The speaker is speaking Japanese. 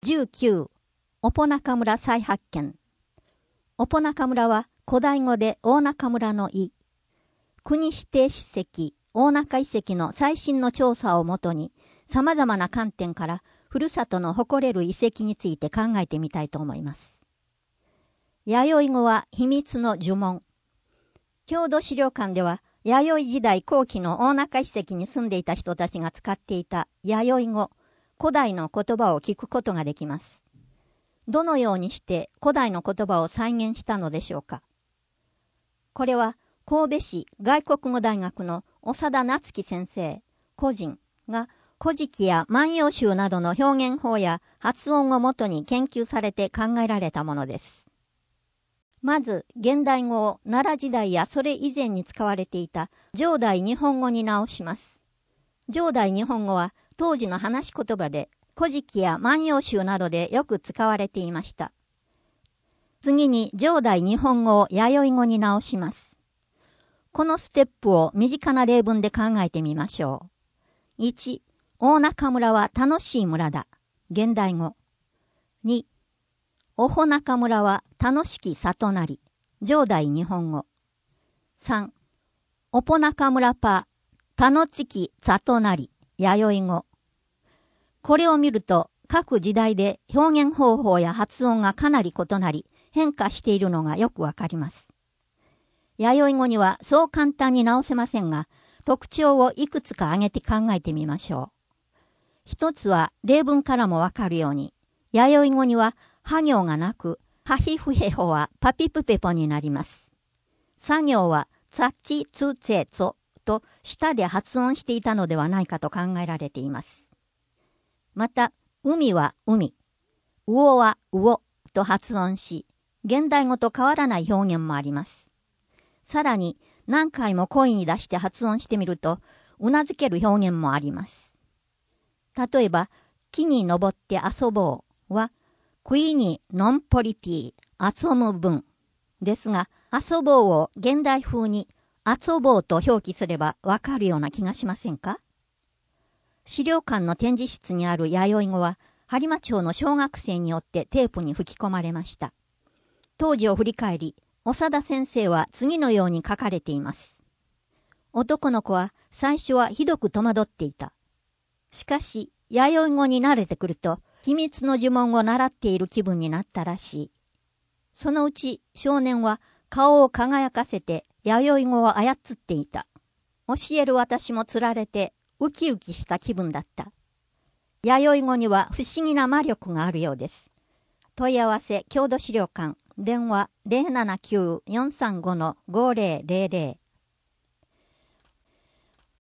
19、オポナカ村再発見。オポナカ村は古代語で大中村の意。国指定史跡、大中遺跡の最新の調査をもとに、様々な観点からふるさとの誇れる遺跡について考えてみたいと思います。弥生語は秘密の呪文。郷土資料館では、弥生時代後期の大中遺跡に住んでいた人たちが使っていた弥生語、古代の言葉を聞くことができます。どのようにして古代の言葉を再現したのでしょうか。これは神戸市外国語大学の長田夏樹先生、個人が古事記や万葉集などの表現法や発音をもとに研究されて考えられたものです。まず、現代語を奈良時代やそれ以前に使われていた上代日本語に直します。上代日本語は当時の話し言葉で、古事記や万葉集などでよく使われていました。次に上代日本語を弥生語に直します。このステップを身近な例文で考えてみましょう。1、大中村は楽しい村だ。現代語。2、おほなか村は楽しき里なり。上代日本語。3、おぽなか村ぱ、たのちき里なり。弥生語。これを見ると、各時代で表現方法や発音がかなり異なり、変化しているのがよくわかります。弥生語にはそう簡単に直せませんが、特徴をいくつか挙げて考えてみましょう。一つは例文からもわかるように、弥生語にはは行がなく、はひふへほはパピプペポになります。さ行はつっちつつつと舌で発音していたのではないかと考えられています。また、海は海、魚は魚と発音し、現代語と変わらない表現もあります。さらに、何回も声に出して発音してみると、うなずける表現もあります。例えば、木に登って遊ぼうは、クイにノンポリティ、遊ぶ文ですが、遊ぼうを現代風に遊ぼうと表記すればわかるような気がしませんか？資料館の展示室にある弥生語は、播磨町の小学生によってテープに吹き込まれました。当時を振り返り、長田先生は次のように書かれています。男の子は最初はひどく戸惑っていた。しかし、弥生語に慣れてくると、秘密の呪文を習っている気分になったらしい。そのうち少年は顔を輝かせて弥生語を操っていた。教える私もつられてウキウキした気分だった。弥生語には不思議な魔力があるようです。問い合わせ郷土資料館電話 079-435-5000